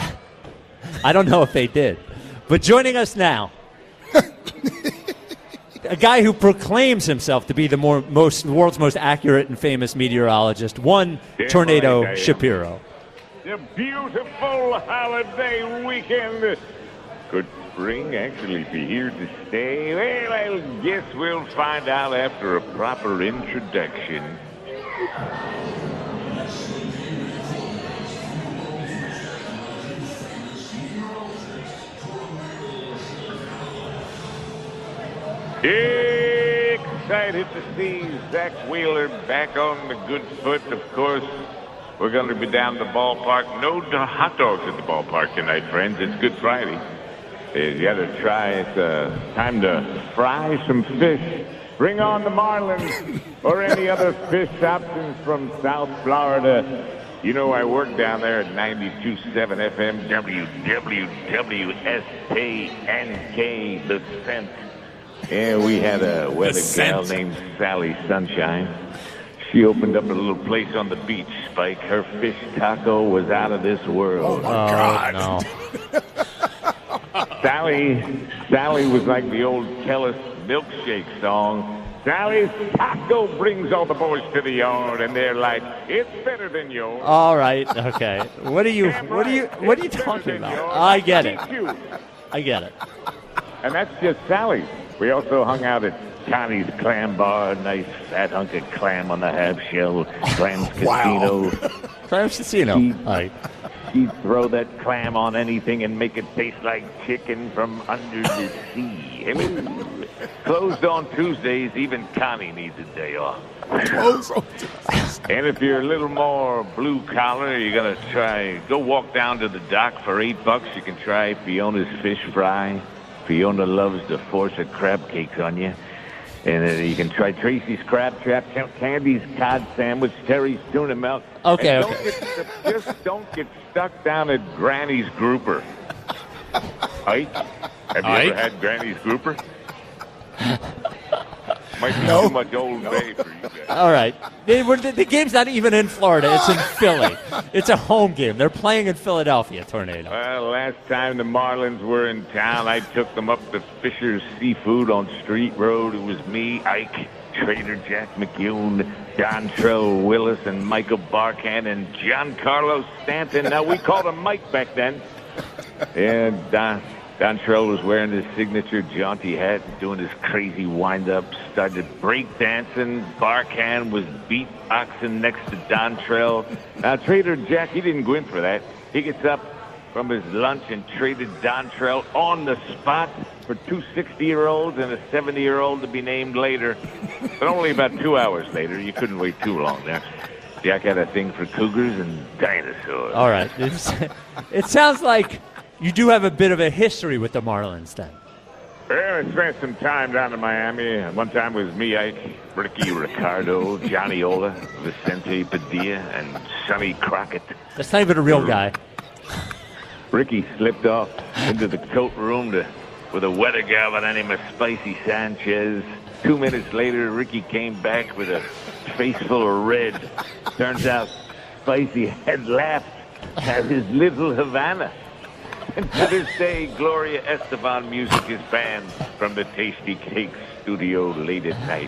I don't know if they did. But joining us now, a guy who proclaims himself to be the more, most, world's most accurate and famous meteorologist, one Damn Tornado right I am. Shapiro. The beautiful holiday weekend. Could spring actually be here to stay? Well, I guess we'll find out after a proper introduction. Excited to see Zach Wheeler back on the good foot. Of course, we're going to be down the ballpark. No d- hot dogs at the ballpark tonight, friends. It's Good Friday. Uh, you got to try. It's uh, time to fry some fish. Bring on the marlins or any other fish options from South Florida. You know, I work down there at ninety-two point seven F M W W W S K N K, The Scent. Yeah, we had a weather gal named Sally Sunshine. She opened up a little place on the beach, Spike. Her fish taco was out of this world. Oh, my God. No. Sally, Sally was like the old Kellis milkshake song. Sally's taco brings all the boys to the yard, and they're like, it's better than yours. All right. Okay. What are you? What are you? What are you It's better talking than about? yours. I get it. Thank you. I get it. And that's just Sally's. We also hung out at Connie's Clam Bar, nice fat hunk of clam on the half shell, Clams Wow. Casino. Clams Casino. She- All right. She'd throw that clam on anything and make it taste like chicken from under the sea. Hello. Closed on Tuesdays, even Connie needs a day off. And if you're a little more blue collar, you're going to try, go walk down to the dock for eight bucks. You can try Fiona's fish fry. Fiona loves to force her crab cakes on you. And uh, you can try Tracy's crab trap, Candy's cod sandwich, Terry's tuna melt. Okay, and okay. Don't get, just don't get stuck down at Granny's Grouper. Ike, have you Ike? ever had Granny's Grouper? Might be No. too much Old Bay for you guys. All right. They were, the, the game's not even in Florida. It's in Philly. It's a home game. They're playing in Philadelphia, Tornado. Well, last time the Marlins were in town, I took them up to Fisher's Seafood on Street Road. It was me, Ike, Trader Jack McCune, Dontrell Willis, and Michael Barkan, and Giancarlo Stanton. Now, we called him Mike back then. And Don, Dontrell was wearing his signature jaunty hat, doing his crazy wind-up, started break-dancing. Barkan was beatboxing next to Dontrell. Now, Trader Jack, he didn't go in for that. He gets up from his lunch and traded Dontrell on the spot for two sixty-year-olds and a seventy-year-old to be named later. But only about two hours later. You couldn't wait too long there. Jack had a thing for cougars and dinosaurs. All right. It's, it sounds like you do have a bit of a history with the Marlins then. Well, I spent some time down in Miami. One time was me, Ike, Ricky Ricardo, Johnny Ola, Vicente Padilla, and Sonny Crockett. That's not even a real guy. Ricky slipped off into the coat room to, with a weather gal by the name of Spicy Sanchez. Two minutes later, Ricky came back with a face full of red. Turns out Spicy had laughed at his little Havana. And to this day, Gloria Estefan music is banned from the Tasty Cakes studio late at night.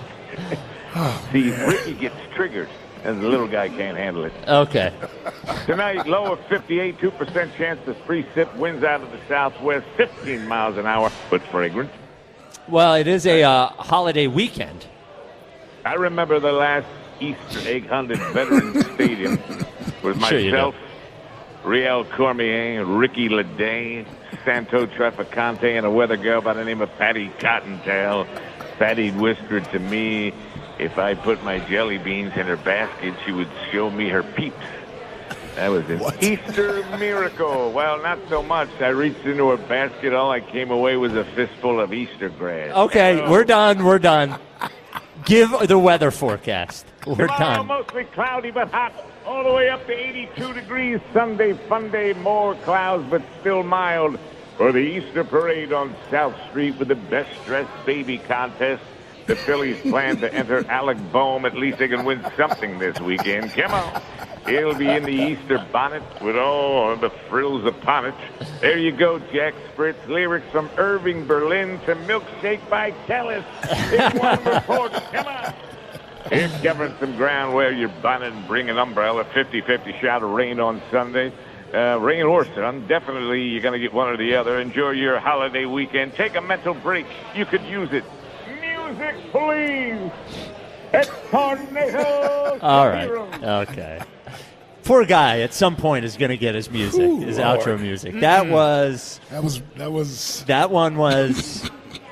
See, Ricky gets triggered, and the little guy can't handle it. Okay. Tonight, low of fifty-eight, two percent chance the precip winds out of the southwest, fifteen miles an hour, but fragrant. Well, it is a uh, holiday weekend. I remember the last Easter egg hunt at Veterans Stadium with Sure you do. myself, Riel Cormier, Ricky Leday, Santo Traficante, and a weather girl by the name of Patty Cottontail. Patty whispered to me if I put my jelly beans in her basket, she would show me her peeps. That was an Easter miracle. Well, not so much. I reached into her basket. All I came away was a fistful of Easter grass. Okay, Oh. we're done. We're done. Give the weather forecast. We're Tomorrow, done. mostly cloudy but hot. All the way up to eighty-two degrees. Sunday, fun day, more clouds but still mild. For the Easter parade on South Street with the best dressed baby contest. The Phillies plan to enter Alec Boehm. At least they can win something this weekend. Come on. He'll be in the Easter bonnet with all the frills upon it. There you go, Jack Spritz. Lyrics from Irving Berlin to Milkshake by Kellis. It's one report. Come on. Here's covering some ground, wear your bonnet and bring an umbrella. fifty-fifty shot of rain on Sunday. Uh, rain or sun, definitely you're going to get one or the other. Enjoy your holiday weekend. Take a mental break. You could use it. Music, please. It's Tornado. All right. Okay. Poor guy at some point is going to get his music, Ooh, his Lord. outro music. That Mm-mm. was... That was... That was... That one was...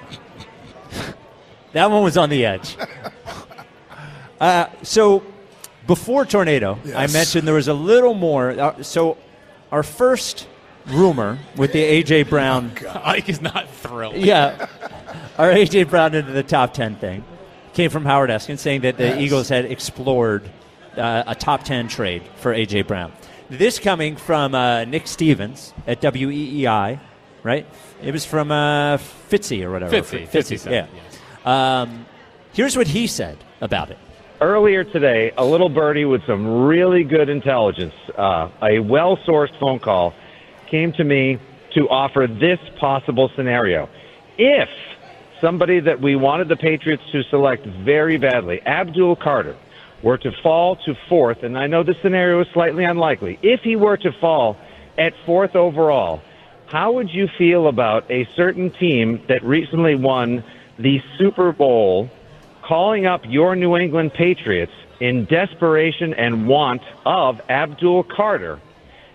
that one was on the edge. Uh, so, before Tornado, I Yes. mentioned there was a little more. Uh, so, our first rumor with the A J. Brown... Ike is not thrilled. Yeah. Our A J. Brown into the top ten thing came from Howard Eskin saying that the Yes. Eagles had explored uh, a top ten trade for A J. Brown. This coming from uh, Nick Stevens at W E E I, right? It was from uh, Fitzy or whatever. Fitzy, Fitzy said, yeah. Um, here's what he said about it. Earlier today, a little birdie with some really good intelligence, uh, a well-sourced phone call, came to me to offer this possible scenario. If somebody that we wanted the Patriots to select very badly, Abdul Carter, were to fall to fourth, and I know this scenario is slightly unlikely, if he were to fall at fourth overall, how would you feel about a certain team that recently won the Super Bowl calling up your New England Patriots in desperation and want of Abdul Carter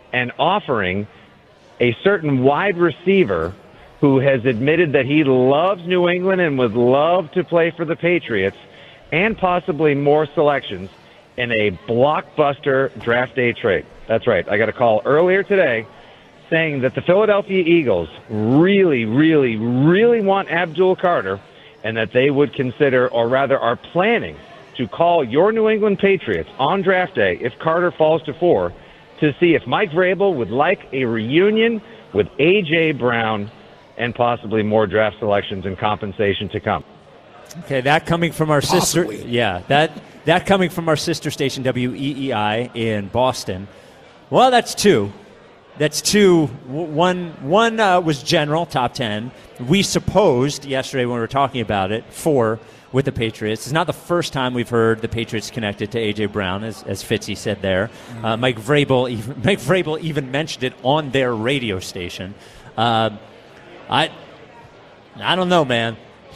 and offering a certain wide receiver who has admitted that he loves New England and would love to play for the Patriots, and possibly more selections in a blockbuster draft day trade. That's right. I got a call earlier today saying that the Philadelphia Eagles really, really, really want Abdul Carter, and that they would consider, or rather are planning, to call your New England Patriots on draft day, if Carter falls to four, to see if Mike Vrabel would like a reunion with A J. Brown and possibly more draft selections and compensation to come. Okay, that coming from our Possibly. sister, yeah, that that coming from our sister station W E E I in Boston. Well, that's two. That's two. One one uh, was general, top ten. We supposed yesterday when we were talking about it, four with the Patriots. It's not the first time we've heard the Patriots connected to A J. Brown, as as Fitzy said there. Mm-hmm. Uh, Mike Vrabel, even, Mike Vrabel even mentioned it on their radio station. Uh, I I don't know, man.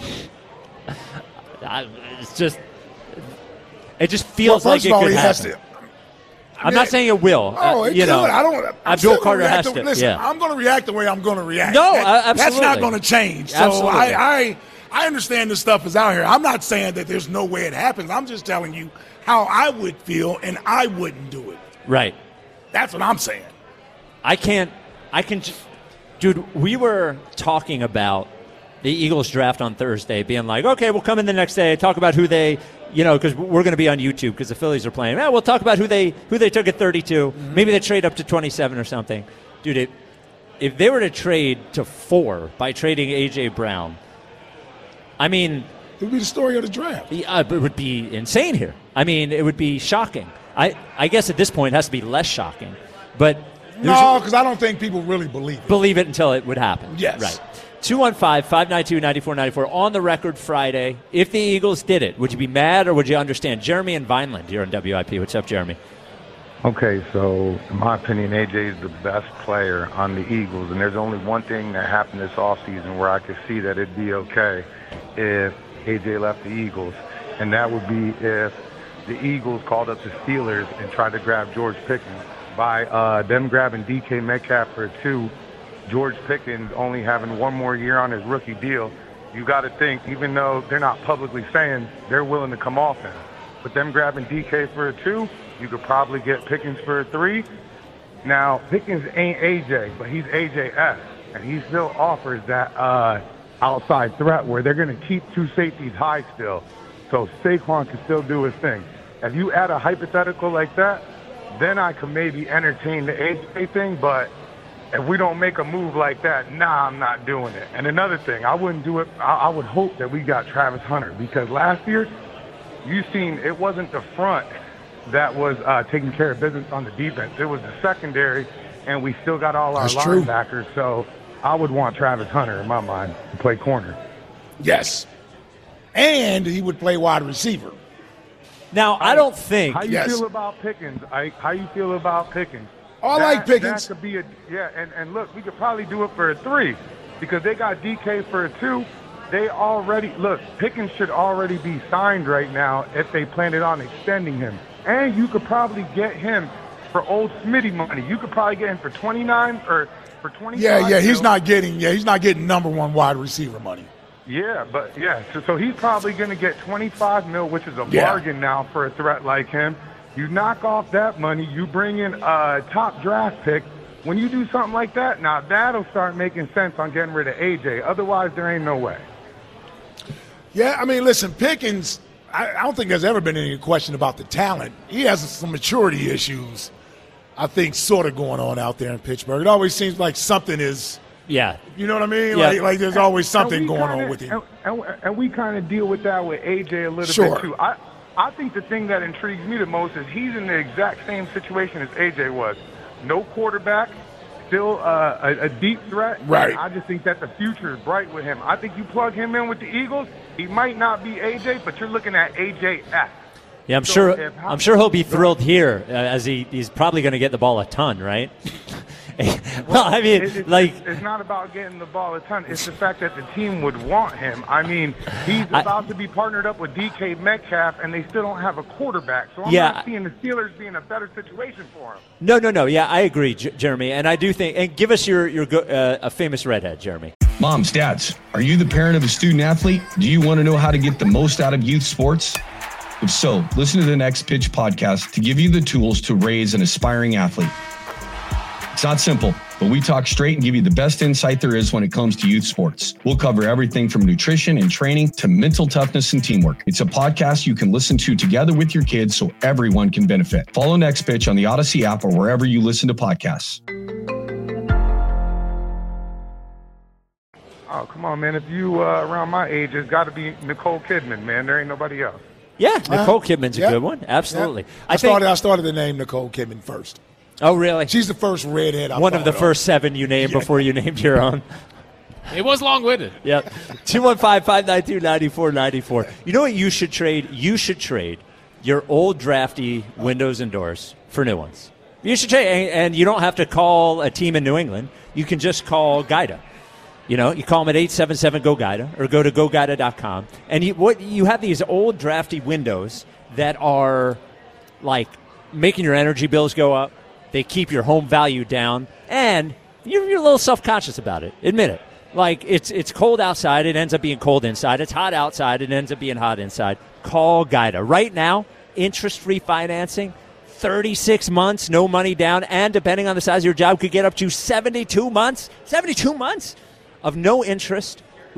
I, it's just it just feels well, like it all, could has happen. to, I'm mean, not saying it will. Oh, uh, it you could. know, I don't. I'm Abdul still Carter has to, to. Listen, yeah. I'm going to react the way I'm going to react. No, that, uh, absolutely. That's not going to change. So Absolutely. I, I, I understand this stuff is out here. I'm not saying that there's no way it happens. I'm just telling you how I would feel, and I wouldn't do it. Right. That's what I'm saying. I can't. I can. Just, dude, we were talking about the Eagles draft on Thursday, being like, okay, we'll come in the next day, talk about who they, you know, because we're going to be on YouTube because the Phillies are playing. Yeah, we'll talk about who they who they took at thirty-two. Mm-hmm. Maybe they trade up to twenty-seven or something. Dude, it, if they were to trade to four by trading A J. Brown, I mean, it would be the story of the draft. Yeah, it would be insane here. I mean, it would be shocking. I, I guess at this point it has to be less shocking. But no, because I don't think people really believe it. Believe it until it would happen. Yes. Right. two one five, five nine two, nine four nine four on the record Friday. If the Eagles did it, would you be mad or would you understand? Jeremy in Vineland, you're on W I P. What's up, Jeremy? Okay, so in my opinion, A J is the best player on the Eagles, and there's only one thing that happened this offseason where I could see that it'd be okay if A J left the Eagles, and that would be if the Eagles called up the Steelers and tried to grab George Pickens. By uh, them grabbing D K Metcalf for two, George Pickens only having one more year on his rookie deal, you got to think, even though they're not publicly saying they're willing to come off him, but them grabbing D K for a two, you could probably get Pickens for a three. Now, Pickens ain't A J, but he's A J S, and he still offers that uh, outside threat where they're going to keep two safeties high still, so Saquon can still do his thing. If you add a hypothetical like that, then I could maybe entertain the A J thing, but if we don't make a move like that, nah, I'm not doing it. And another thing, I wouldn't do it. I, I would hope that we got Travis Hunter, because last year, you seen it wasn't the front that was uh, taking care of business on the defense. It was the secondary, and we still got all our That's true. linebackers. So I would want Travis Hunter, in my mind, to play corner. Yes. And he would play wide receiver. Now, I don't think. How you Yes. feel about Pickens? I, how you feel about Pickens? Oh, I like Pickens. That could be a yeah, and, and look, we could probably do it for a three, because they got D K for a two. They already look. Pickens should already be signed right now if they planned on extending him, and you could probably get him for old Smitty money. You could probably get him for twenty-nine or for twenty-five. Yeah, yeah, he's mil. not getting. Yeah, he's not getting number one wide receiver money. Yeah, but yeah, so, so he's probably going to get twenty-five mil, which is a Yeah. bargain now for a threat like him. You knock off that money, you bring in a top draft pick. When you do something like that, now that'll start making sense on getting rid of A J. Otherwise, there ain't no way. Yeah, I mean, listen, Pickens, I, I don't think there's ever been any question about the talent. He has some maturity issues, I think, sort of going on out there in Pittsburgh. It always seems like something is, Yeah. you know what I mean? Yeah. Like, like there's always something And we going kinda- on with him. And, and, and we kind of deal with that with A J a little Sure. bit, too. I, I think the thing that intrigues me the most is he's in the exact same situation as A J was. No quarterback, still uh, a, a deep threat. Right. And I just think that the future is bright with him. I think you plug him in with the Eagles, he might not be A J, but you're looking at A J S. Yeah, I'm So sure. if- I'm sure he'll be thrilled here, uh, as he, he's probably going to get the ball a ton, right? well, I mean, it, it, like it's, it's not about getting the ball a ton. It's the fact that the team would want him. I mean, he's about I, to be partnered up with D K Metcalf, and they still don't have a quarterback. So I'm yeah, not seeing the Steelers being a better situation for him. No, no, no. Yeah, I agree, J- Jeremy, and I do think. And give us your your go, uh, a famous redhead, Jeremy. Moms, dads, are you the parent of a student athlete? Do you want to know how to get the most out of youth sports? If so, listen to the Next Pitch podcast to give you the tools to raise an aspiring athlete. It's not simple, but we talk straight and give you the best insight there is when it comes to youth sports. We'll cover everything from nutrition and training to mental toughness and teamwork. It's a podcast you can listen to together with your kids so everyone can benefit. Follow Next Pitch on the Odyssey app or wherever you listen to podcasts. Oh, come on, man. If you uh, around my age, it's got to be Nicole Kidman, man. There ain't nobody else. Yeah, Nicole uh, Kidman's a yeah. good one. Absolutely. Yeah. I, I think, started I started to name Nicole Kidman first. Oh, really? She's the first redhead I One of the of. first seven you named yeah. before you named your own. It was long-winded. Yep. two one five, five nine two, nine four nine four. You know what you should trade? You should trade your old drafty windows and doors for new ones. You should trade, and you don't have to call a team in New England. You can just call Guida. You know, you call them at eight seven seven, G O, Guida, or go to go guida dot com. And you, what, you have these old drafty windows that are, like, making your energy bills go up. They keep your home value down. And you're, you're a little self-conscious about it. Admit it. Like, it's it's cold outside. It ends up being cold inside. It's hot outside. It ends up being hot inside. Call Guida. Right now, interest-free financing, thirty-six months, no money down, and depending on the size of your job, could get up to seventy-two months. seventy-two months of no interest,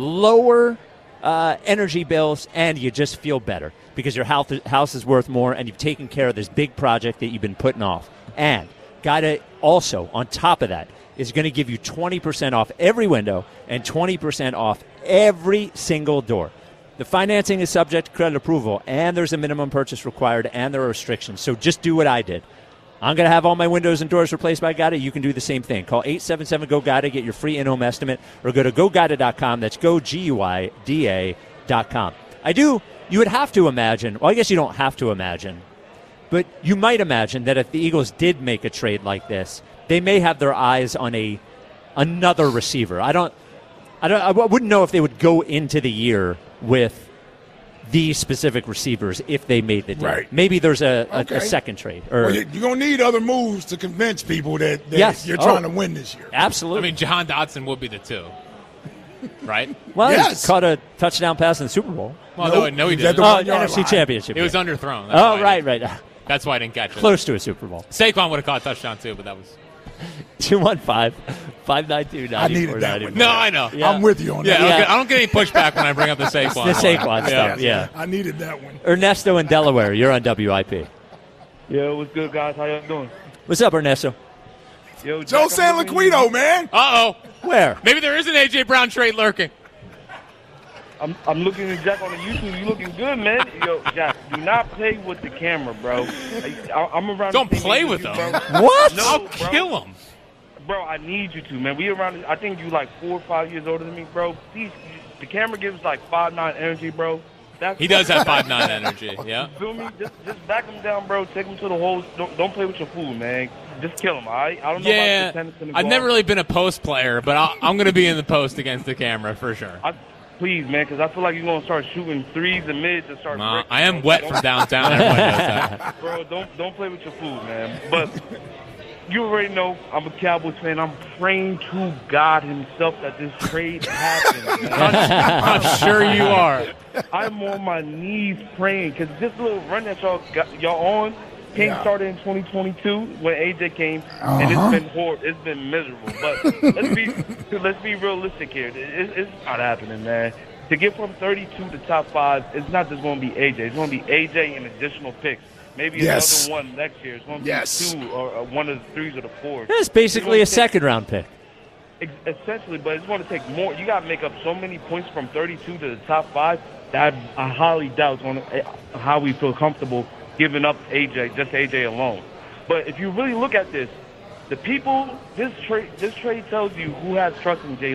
lower uh, energy bills, and you just feel better because your house, house is worth more and you've taken care of this big project that you've been putting off. And Guida also, on top of that, is going to give you twenty percent off every window and twenty percent off every single door. The financing is subject to credit approval, and there's a minimum purchase required, and there are restrictions. So just do what I did. I'm going to have all my windows and doors replaced by Guida. You can do the same thing. Call eight seven seven, G O, Guida, get your free in-home estimate, or go to go guida dot com. That's go, G U I D A dot com. I do, you would have to imagine, well, I guess you don't have to imagine, but you might imagine that if the Eagles did make a trade like this, they may have their eyes on a another receiver. I don't, I don't, I wouldn't know if they would go into the year with these specific receivers if they made the deal. Right. Maybe there's a, a, okay. a second trade. Or well, you're going to need other moves to convince people that, that yes. you're oh, trying to win this year. Absolutely. I mean, Jahan Dotson would be the two, right? Well, yes. he caught a touchdown pass in the Super Bowl. Well, nope. no, no, he He's didn't. Oh, N F C Championship. It was underthrown. That's oh, right, right. That's why I didn't catch it. Close to a Super Bowl. Saquon would have caught a touchdown, too, but that was... two one five, five nine two, nine four nine four. I needed that one. No, I know. Yeah. I'm with you on yeah, that. Yeah, I don't get any pushback when I bring up the Saquon. The Saquon yeah. stuff, yeah. I needed that one. Ernesto in Delaware, you're on W I P. Yo, what's good, guys? How y'all doing? What's up, Ernesto? Yo, Joe San Liquido, man. Uh-oh. Where? Maybe there is an A J. Brown trade lurking. I'm I'm looking at Jack on the YouTube. You looking good, man. Yo, Jack, do not play with the camera, bro. I, I'm around. Don't the play with with you, them. Bro. What? No, I'll bro. kill him. Bro, I need you to, man. We around. I think you like four or five years older than me, bro. Please, the camera gives like five nine energy, bro. That's he does have five nine energy. Yeah. You feel me? Just just back him down, bro. Take him to the holes. Don't don't play with your food, man. Just kill him. All right? I don't know yeah, about the tennis in the I've guard. never really been a post player, but I'll, I'm going to be in the post against the camera for sure. I, Please, man, because I feel like you're going to start shooting threes and mids and start nah, I am wet from downtown. Everyone knows that. Bro, don't don't play with your food, man. But you already know I'm a Cowboys fan. I'm praying to God himself that this trade happens. Man. I'm, I'm sure you are. I'm on my knees praying because this little run that y'all got, y'all on came yeah. started in twenty twenty-two when A J came, uh-huh. and it's been horrible. It's been miserable. But let's be let's be realistic here. It, it's not happening, man. To get from thirty-two to top five, it's not just going to be A J. It's going to be A J and additional picks. Maybe yes. another one next year. It's going to be yes. two or, or one of the threes or the fours. It's basically a second-round pick. Essentially, but it's going to take more. You got to make up so many points from thirty-two to the top five that I highly doubt on how we feel comfortable giving up A J, just A J alone. But if you really look at this, the people, this trade this trade tells you who has trust in Jalen.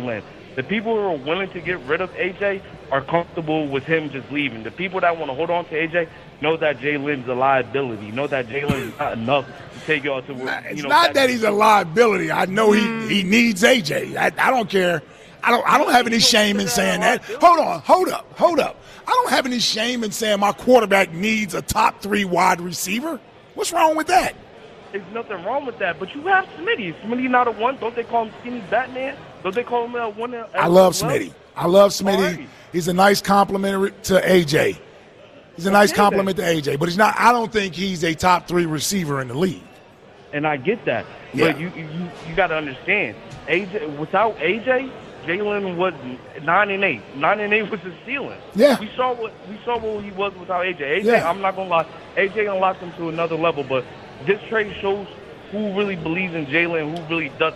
The people who are willing to get rid of A J are comfortable with him just leaving. The people that want to hold on to A J know that Jalen's a liability. Know that Jalen is not enough to take y'all to where, It's you know, not that, that he's a liability. I know he, he needs A J. I, I don't care. I don't I don't have any shame in saying that. Hold on, hold up, hold up. I don't have any shame in saying my quarterback needs a top three wide receiver. What's wrong with that? There's nothing wrong with that. But you have Smitty. Is Smitty not a one? Don't they call him Skinny Batman? Don't they call him a one? I love Smitty. I love Smitty. He's a nice compliment to A J. He's a nice compliment to A J, but he's not. I don't think he's a top three receiver in the league. And I get that, Yeah. but you you, you got to understand, A J without A J, Jalen was nine and eight. Nine and eight was his ceiling. Yeah. we saw what we saw what he was without A J. A J, Yeah. I'm not gonna lie, A J unlocked him to another level. But this trade shows who really believes in Jalen, who really does.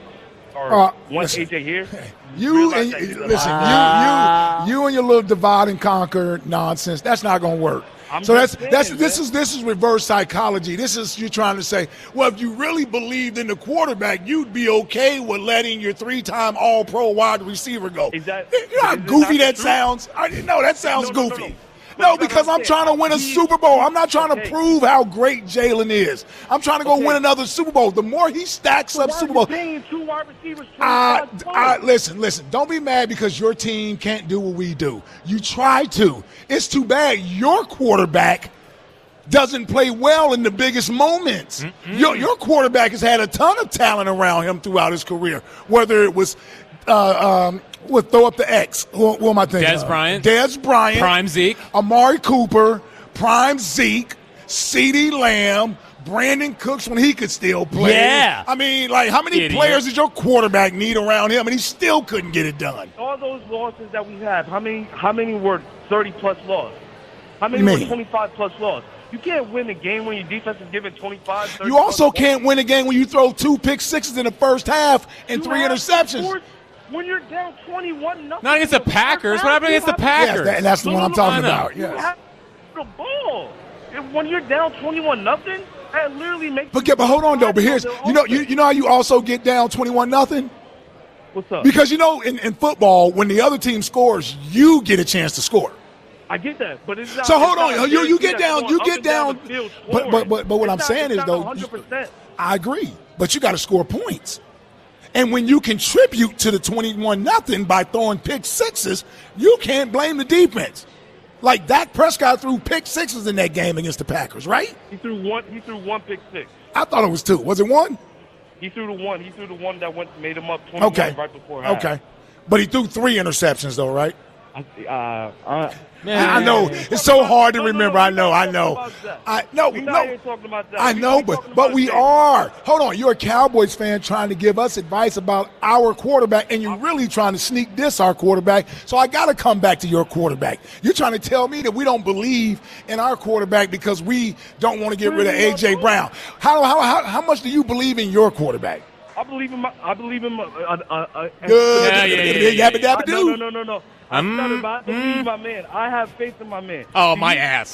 Or Uh, wants listen. A J here. You and that he's a listen, liar. you you you and your little divide and conquer nonsense. That's not going to work. I'm so that's just saying, that's this man. is this is reverse psychology. This is you trying to say, well, if you really believed in the quarterback, you'd be okay with letting your three-time All-Pro wide receiver go. Is that, You know how is it goofy not that true? sounds? I didn't know that sounds No, no, no, goofy. no. No, because I'm trying to win a Super Bowl. I'm not trying to Okay. prove how great Jalen is. I'm trying to go Okay. win another Super Bowl. The more he stacks So up why Super are Bowl, you paying two wide receivers I, twenty-five I, bucks? listen, listen. Don't be mad because your team can't do what we do. You try to. It's too bad your quarterback doesn't play well in the biggest moments. Your, your quarterback has had a ton of talent around him throughout his career, whether it was uh, um, we'll throw up the X. Who, who am I thinking? Dez of? Bryant. Dez Bryant. Prime Zeke. Amari Cooper. Prime Zeke. CeeDee Lamb. Brandon Cooks when he could still play. Yeah. I mean, like, how many Idiot. players did your quarterback need around him, and he still couldn't get it done? All those losses that we have, how many how many were thirty plus loss? How many Man. were twenty-five plus loss? You can't win a game when your defense is giving twenty-five, thirty You also plus can't win a game when you throw two pick sixes in the first half and You three have to interceptions. force- When you're down twenty-one nothing. Not against the Packers. What happened against the Packers? Yes, that- and that's the No, one no, I'm no, talking I know. about. You Yes. have the ball. If- When you're down twenty-one nothing, that literally makes. But get, but hold on though. But here's you know you, you know how you also get down twenty-one nothing What's up? because you know in, in football when the other team scores you get a chance to score. I get that, but it's not. So hold it's not on, a you you guarantee get that's down going you up get and down down. the field But but scoring. but, but what It's I'm not- saying it's is not though, one hundred percent. I agree, but you got to score points. And when you contribute to the twenty-one nothing by throwing pick sixes, you can't blame the defense. Like Dak Prescott threw pick sixes in that game against the Packers, right? He threw one. He threw one pick six. I thought it was two. Was it one? He threw the one. He threw the one that went made him up twenty-one Okay. right before half. Okay. But he threw three interceptions, though, right? I, uh, uh, I know. It's so hard to remember. I know. I know. I no, We're not no. here talking about that. I We- know, we but talking but about we that. are. Hold on. You're a Cowboys fan trying to give us advice about our quarterback, and you're really trying to sneak diss our quarterback. So I got to come back to your quarterback. You're trying to tell me that we don't believe in our quarterback because we don't want to get rid of A J Brown. How how how, how much do you believe in your quarterback? I believe in my. I believe in my. Uh, uh, uh, Good. Yeah, yeah, yeah, yeah, Yabba yeah. dabba No, doo. no, no, no, no. I'm Um, mm, I believe my man. I have faith in my man. Oh, my ass.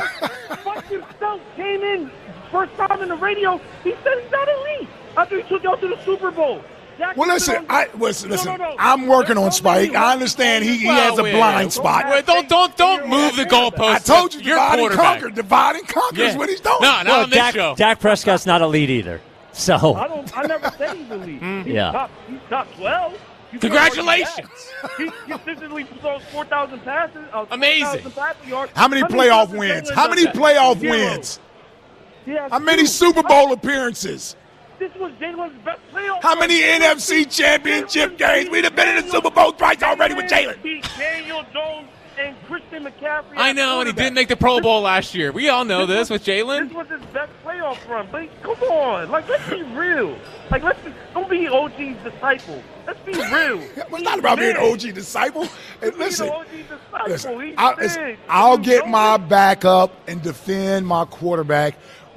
Fuck yourself. Came in first time in the radio. He said he's not elite. After he took y'all to the Super Bowl. Jack Well, Wilson listen, on- I listen. No, listen. no, no. I'm working on Don't Spike. be- I understand he, he Well, has a wait, blind wait, spot. wait, don't don't don't move the goalposts. I told you, Your divide and quarterback. conquer. Divide and conquer is Yeah. what he's doing. No, not Well, on this Dak, show. Dak Prescott's not elite either. So I don't. I never said he's elite. He's Yeah. top. He's top twelve. You can't Congratulations. argue that. He consistently throws four thousand passes. Uh, Amazing. four thousand passing yards. How many How playoff times wins? Jalen How does many that? playoff Zero. wins? He has How many two. Super Bowl appearances? This was Jalen's best playoff. How many N F C championship games? We'd have been in the Super Bowl twice already with Jalen. Beat Daniel Jones and Christian McCaffrey. I know, and he didn't make the Pro Bowl last year. We all know this with Jalen. This was his best playoff run. But come on, like let's be real. Like let's be, don't be O G's disciple. Let's be real. It's not about being an O G disciple. Hey, listen, O G disciple. listen He's I, big. listen, I'll You get know my it. back up and defend my quarterback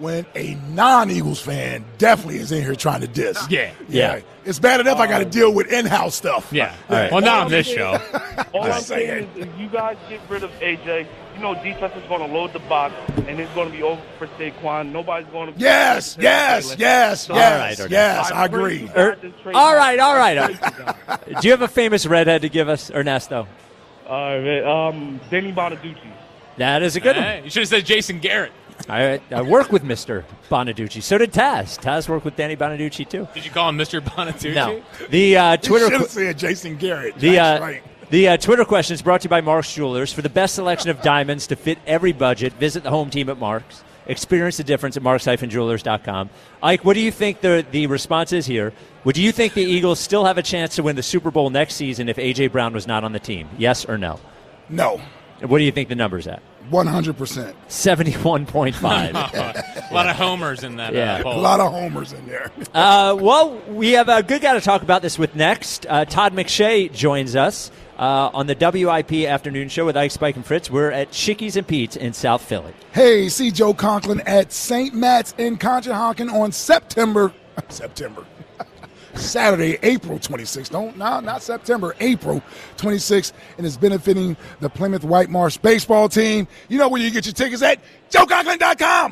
when a non-Eagles fan definitely is in here trying to diss. Yeah. Yeah. yeah. It's bad enough um, I got to deal with in-house stuff. Yeah. Right. Well, not on this show. All I'm saying is if you guys get rid of A J, you know defense is going to load the box, and it's going to be over for Saquon. Nobody's going to. Yes, yes, yes, so, yes, all right, yes. I agree. Er, all right, all right. Do you have a famous redhead to give us, Ernesto? All right, um, Danny Bonaducci. That is a good hey, one. You should have said Jason Garrett. I, I work with Mister Bonaducci. So did Taz. Taz worked with Danny Bonaducci, too. Did you call him Mister Bonaducci? No. The uh, Twitter. You should have said Jason Garrett. The, uh, right. the uh, Twitter question is brought to you by Mark's Jewelers. For the best selection of diamonds to fit every budget, visit the home team at Mark's. Experience the difference at marks dash jewelers dot com. Ike, what do you think the, the response is here? Would you think the Eagles still have a chance to win the Super Bowl next season if A J. Brown was not on the team? Yes or no? No. What do you think the number's at? one hundred percent. seventy-one point five. A lot of homers in that yeah. uh, poll. A lot of homers in there. uh, well, we have a good guy to talk about this with next. Uh, Todd McShay joins us uh, on the W I P Afternoon Show with Ike, Spike, and Fritz. We're at Chickies and Pete's in South Philly. Hey, see Joe Conklin at Saint Matt's in Conshohocken on September. September. Saturday, April twenty-sixth. No, no, not September, April twenty-sixth. And it's benefiting the Plymouth White Marsh baseball team. You know where you get your tickets at? joe conklin dot com.